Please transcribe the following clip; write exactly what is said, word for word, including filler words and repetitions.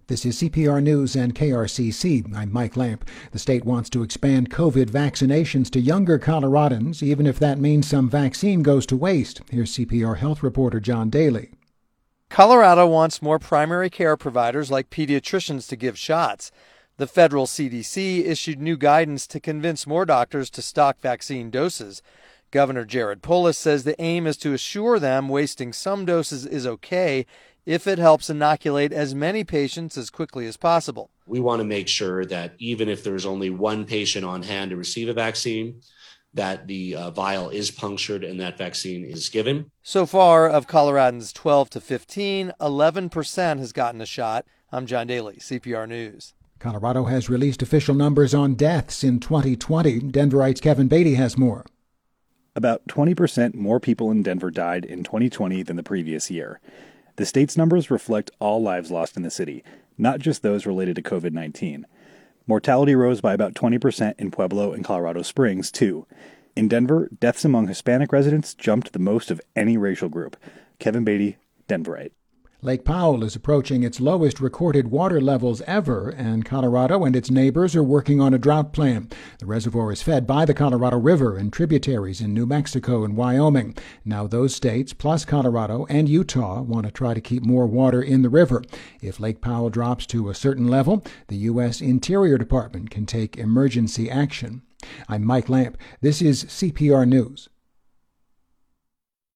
This is C P R News and K R C C. I'm Mike Lamp. The state wants to expand COVID vaccinations to younger Coloradans, even if that means some vaccine goes to waste. Here's C P R health reporter John Daly. Colorado wants more primary care providers like pediatricians to give shots. The federal C D C issued new guidance to convince more doctors to stock vaccine doses. Governor Jared Polis says the aim is to assure them wasting some doses is okay if it helps inoculate as many patients as quickly as possible. We want to make sure that even if there's only one patient on hand to receive a vaccine, that the uh, vial is punctured and that vaccine is given. So far, of Coloradans twelve to fifteen, eleven percent has gotten a shot. I'm John Daly, C P R News. Colorado has released official numbers on deaths in twenty twenty. Denverite's Kevin Beatty has more. About twenty percent more people in Denver died in twenty twenty than the previous year. The state's numbers reflect all lives lost in the city, not just those related to COVID nineteen. Mortality rose by about twenty percent in Pueblo and Colorado Springs, too. In Denver, deaths among Hispanic residents jumped the most of any racial group. Kevin Beatty, Denverite. Lake Powell is approaching its lowest recorded water levels ever, and Colorado and its neighbors are working on a drought plan. The reservoir is fed by the Colorado River and tributaries in New Mexico and Wyoming. Now those states, plus Colorado and Utah, want to try to keep more water in the river. If Lake Powell drops to a certain level, the U S Interior Department can take emergency action. I'm Mike Lamp. This is C P R News.